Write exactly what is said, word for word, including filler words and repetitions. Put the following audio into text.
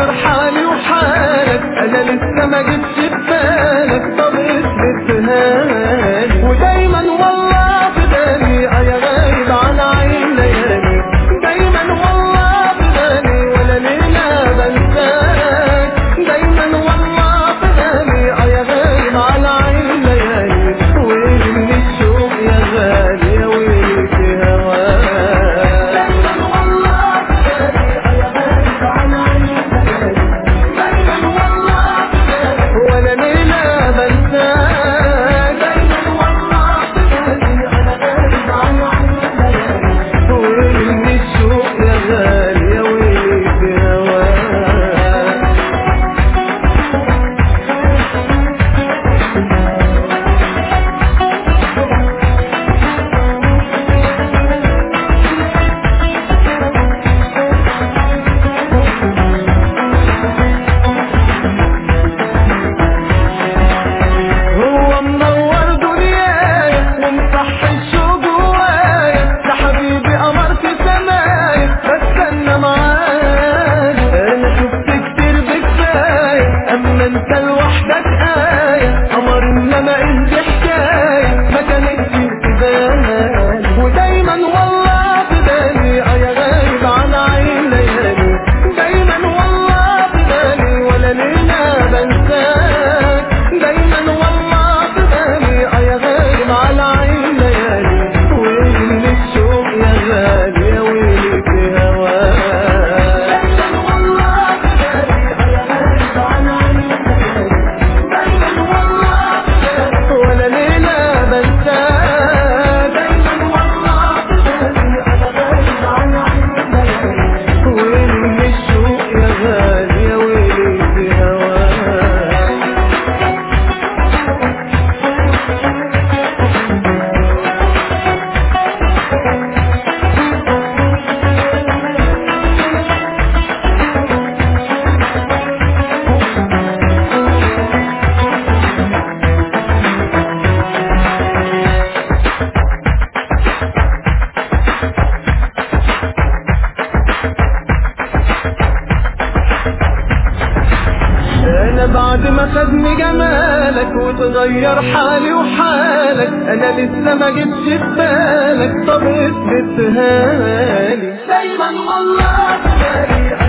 تغير حالي وحالك، انا لسه ما جيتش في بالك، طب اثبتها لي. ودايما والله في بالي اه يا غايب على عين ليالي، دايما والله في بالي ولا ليلة بنساك، دايما والله في بالي اه يا غايب على عين ليالي. ويلي من الشوق يا غالي يا ويلي في هواك، دايما والله في بالي اه يا غايب على عين ليالي، دايما والله في بالي ولا ليلة بنساك، دايما والله في بالي انا غايب على عين ليالي. ويلي من الشوق يا غالي يا ويلي في هواك. هو منور دنيايا ومصحي الشوق جوايا، يا حبيبي قمر في سمايا بستنى معاك. انا شفت كتير بكفاية اما انت لوحدك آية، قمر انما انت حكاية ما كانتش في بالي. ودايما والله في بالي اه يا غايب على عين ليالي، دايما والله في بالي ولا ليلة بنساك، دايما والله في بالي اه يا غايب على عين ليالي. ويلي من الشوق يا غالي يا ويلي في هواك، دايما والله في بالي اه يا غايب على عين ليالي، دايما والله في بالي ولا ليلة بنساك، دايما والله في بالي انا غايب على عين ليالي. ويلي من الشوق يا غالي يا ويلي في هواك. انا بعد ما خدني جمالك وتغير حالي وحالك، انا لسه ما جيتش في بالك، طب اثبتها لي. دايما والله في بالي